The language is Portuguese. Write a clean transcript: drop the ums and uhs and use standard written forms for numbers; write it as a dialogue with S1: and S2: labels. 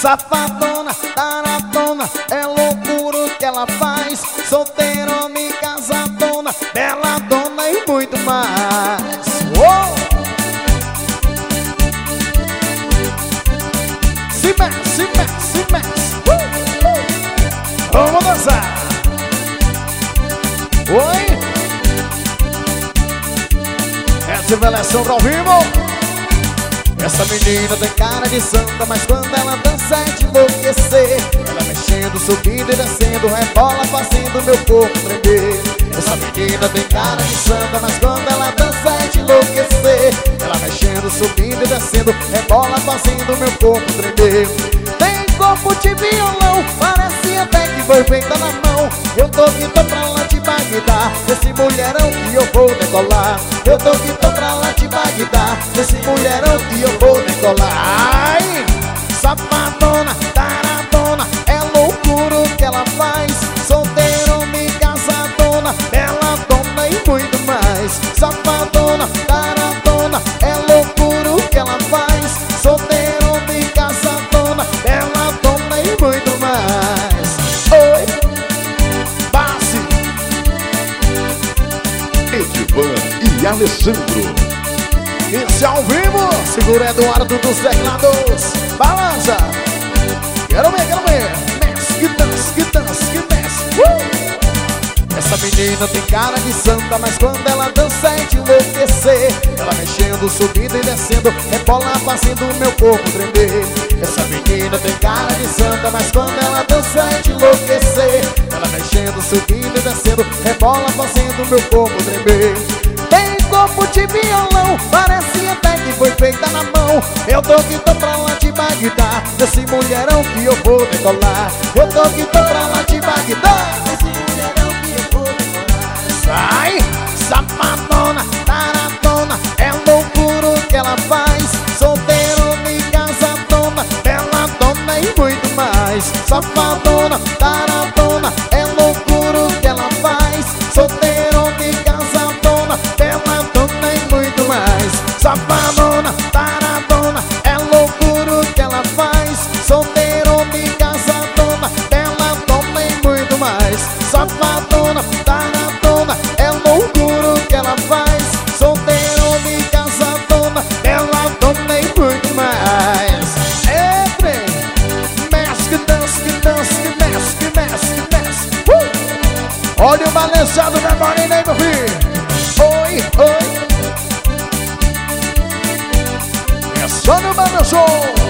S1: Safadona, taradona, é loucura o que ela faz. Solteirona e casadona, bela dona e muito mais. Uou! Se mexe, se mexe, se mexe. Vamos dançar. Oi? Essa revelação ao vivo. Essa menina tem cara de santa, mas quando ela dança é de enlouquecer. Ela mexendo, subindo e descendo, rebola fazendo meu corpo tremer. Essa menina tem cara de santa, mas quando ela dança é de enlouquecer. Ela mexendo, subindo e descendo, rebola fazendo meu corpo tremer. Tem corpo de violão, parece até que foi feita na mão. Eu tô que tô pra lá te Bagdá, esse mulherão que eu vou decolar. Eu tô que tô pra lá te Bagdá, esse mulherão que eu vou decolar. Ai, safadona, taradona, é loucura o que ela faz. Solteirona e casadona, bela dona e muito mais. Safadona, taradona, é loucura o que ela faz. Solteirona e casadona, bela dona e muito mais. Oi, passe
S2: Edivan e Alessandro.
S1: Esse ao vivo, segura Eduardo dos teclados. Balança. Quero ver. Mexe, que dança, que dança, que mexe. Essa menina tem cara de santa, mas quando ela dança é de enlouquecer. Ela mexendo, subindo e descendo, rebola fazendo meu corpo tremer. Essa menina tem cara de santa, mas quando ela dança é de enlouquecer. Ela mexendo, subindo e descendo, rebola fazendo meu corpo tremer. Tem corpo de violão, parece até que foi feita na mão. Eu tô que tô pra lá de Bagdá, esse mulherão que eu vou decolar. Eu tô que tô pra lá de Bagdá, esse mulherão que eu vou decolar. Sai, safadona, taradona, é loucura o que ela faz. Solteirona e casadona, bela dona e muito mais. Safadona, taradona, é loucura o que ela faz. Solteirona e casadona, bela dona e muito mais. Safadona, taradona, é loucura o que ela faz. Solteirona e casadona, bela dona e muito mais. Safadona, taradona, é loucura o que ela faz. Solteirona e casadona, bela dona e muito mais. Entre, mexe, que dança, que dança, que mexe, que mexe, que mexe. Olha o balançado da Marina aí, meu filho. Oi, oi. É só no Banda Show.